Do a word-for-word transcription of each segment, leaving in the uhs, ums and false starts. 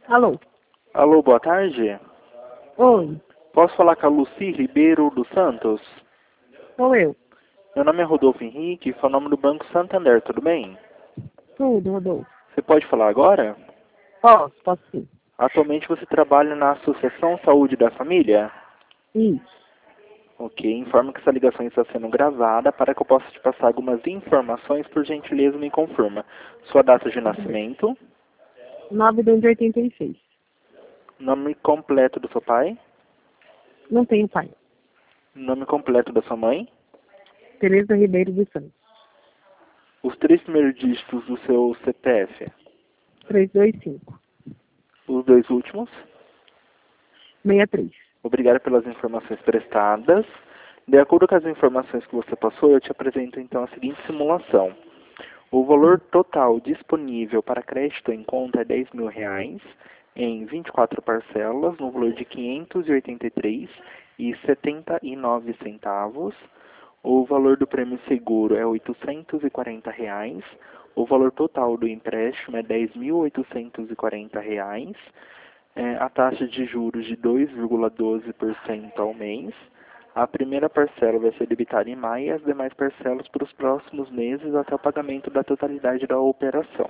Alô? Alô, boa tarde. Oi, Posso falar com a Lucy Ribeiro dos Santos? sou eu. Meu nome é Rodolfo Henrique, sou o nome do Banco Santander, tudo bem? Tudo, Rodolfo. Você pode falar agora? Posso, posso sim. Atualmente você trabalha na Associação Saúde da Família? Isso. Ok, informo que essa ligação está sendo gravada para que eu possa te passar algumas informações, por gentileza me confirma. Sua data de Tudo bem. nascimento, nove de oitenta e seis. nome completo do seu pai, Não tenho pai. nome completo da sua mãe, Tereza Ribeiro dos Santos. os três primeiros dígitos do seu C P F, trezentos e vinte e cinco. os dois últimos. sessenta e três. Obrigado pelas informações prestadas. De acordo com as informações que você passou, eu te apresento então a seguinte simulação. O valor total disponível para crédito em conta é dez mil reais em vinte e quatro parcelas, no valor de quinhentos e oitenta e três reais e setenta e nove centavos. O valor do prêmio seguro é oitocentos e quarenta reais. O valor total do empréstimo é dez mil oitocentos e quarenta reais. É, a taxa de juros de dois vírgula doze por cento ao mês. A primeira parcela vai ser debitada em maio e as demais parcelas para os próximos meses até o pagamento da totalidade da operação.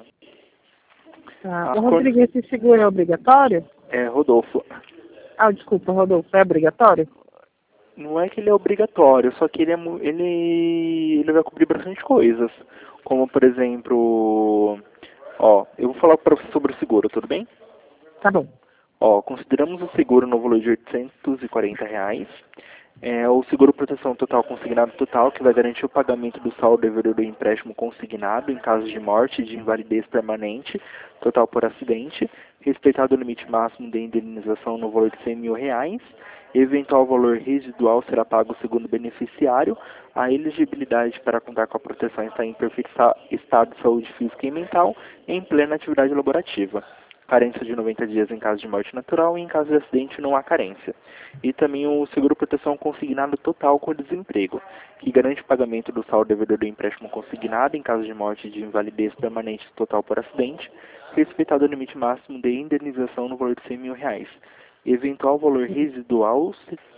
Tá. As O condi- Rodrigo, esse seguro é obrigatório? é, Rodolfo, Ah, desculpa, Rodolfo, é obrigatório? não é que ele é obrigatório, só que ele, é, mu- ele, ele vai cobrir bastante coisas. Como, por exemplo, ó, eu vou falar para você sobre o seguro, tudo bem? Tá bom. Ó, consideramos o seguro no valor de oitocentos e quarenta reais. É o seguro proteção total consignado total, que vai garantir o pagamento do saldo devedor do empréstimo consignado em caso de morte e de invalidez permanente, total por acidente, respeitado o limite máximo de indenização no valor de cem mil reais. Eventual valor residual será pago segundo o beneficiário. A elegibilidade para contar com a proteção está em perfeito estado de saúde física e mental, em plena atividade laborativa. Carência de noventa dias em caso de morte natural e em caso de acidente não há carência. E também o seguro proteção consignado total com desemprego, que garante o pagamento do saldo devedor do empréstimo consignado em caso de morte e de invalidez permanente total por acidente, respeitado o limite máximo de indenização no valor de cem mil reais. Eventual valor residual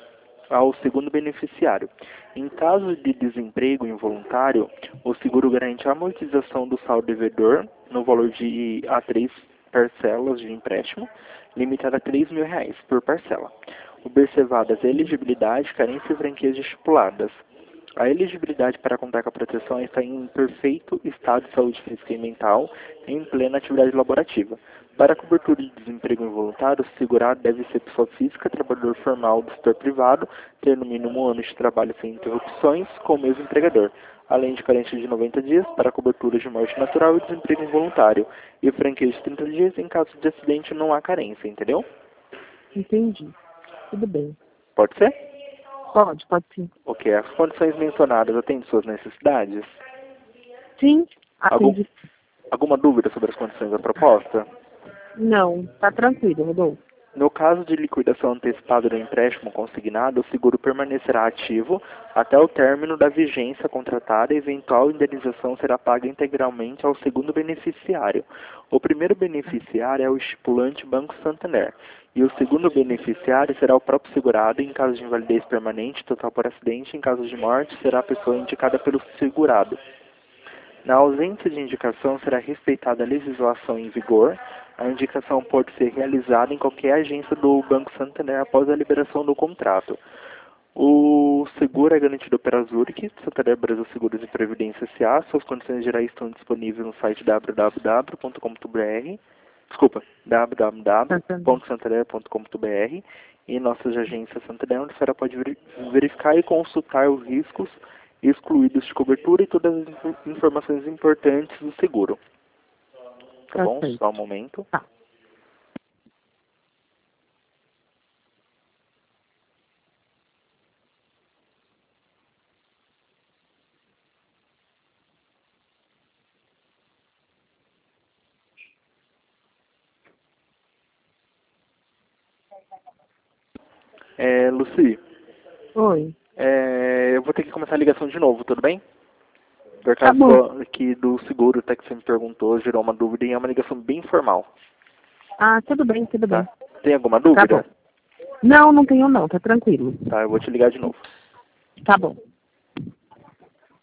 ao segundo beneficiário. Em caso de desemprego involuntário, o seguro garante a amortização do saldo devedor no valor de a três parcelas de empréstimo, limitada a três mil reais por parcela. Observadas a elegibilidade, carência e franquias estipuladas. A elegibilidade para contar com a proteção está em perfeito estado de saúde física e mental, em plena atividade laborativa. Para a cobertura de desemprego involuntário, o segurado deve ser pessoa física, trabalhador formal do setor privado, ter no mínimo um ano de trabalho sem interrupções com o mesmo empregador, além de carência de noventa dias para a cobertura de morte natural e desemprego involuntário, e franquia de trinta dias em caso de acidente não há carência, entendeu? Entendi. Tudo bem. Pode ser? Pode, pode sim. Ok, as condições mencionadas atendem suas necessidades? Sim, Algum, atende. alguma dúvida sobre as condições da proposta? Não, tá tranquilo, Rodolfo. No caso de liquidação antecipada do empréstimo consignado, o seguro permanecerá ativo até o término da vigência contratada e eventual indenização será paga integralmente ao segundo beneficiário. O primeiro beneficiário é o estipulante Banco Santander e o segundo beneficiário será o próprio segurado em caso de invalidez permanente, total por acidente, em caso de morte será a pessoa indicada pelo segurado. Na ausência de indicação, será respeitada a legislação em vigor. A indicação pode ser realizada em qualquer agência do Banco Santander após a liberação do contrato. O seguro é garantido pela Zurich, Santander Brasil Seguros e Previdência S A. Suas condições gerais estão disponíveis no site w w w ponto com ponto b r. Desculpa, w w w ponto santander ponto com ponto b r. E nossas agências Santander, onde a senhora pode verificar e consultar os riscos excluídos de cobertura e todas as inf- informações importantes do seguro. Tá Tá bom? certo. Só um momento. Tá. É, Lucy, Oi. é, eu vou ter que começar a ligação de novo, tudo bem? Por Tá causa bom. aqui do seguro, até que você me perguntou, gerou uma dúvida e é uma ligação bem formal. Ah, tudo bem, tudo bem. Tá? Tem alguma Tá dúvida? bom. Não, não tenho não, tá tranquilo. Tá, eu vou te ligar de novo. Tá bom.